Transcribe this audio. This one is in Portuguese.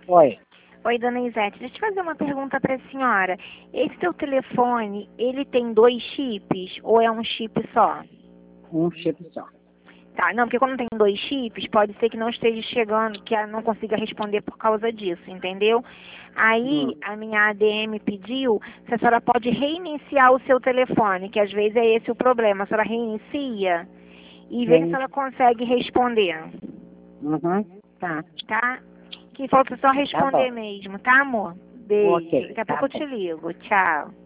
Oi. Oi, dona Isete, deixa eu fazer uma pergunta para a senhora. Esse seu telefone, ele tem 2 chips ou é um chip só? Um chip só. Tá, não, porque quando tem 2 chips, pode ser que não esteja chegando, que ela não consiga responder por causa disso, entendeu? Aí, a minha ADM pediu se a senhora pode reiniciar o seu telefone, que às vezes é esse o problema. A senhora reinicia e vê se ela consegue responder, Uhum. Tá. tá? Que falta só Tá responder bom. mesmo, tá, amor? Beijo. Ok, Daqui a tá pouco eu bom. te ligo. Tchau.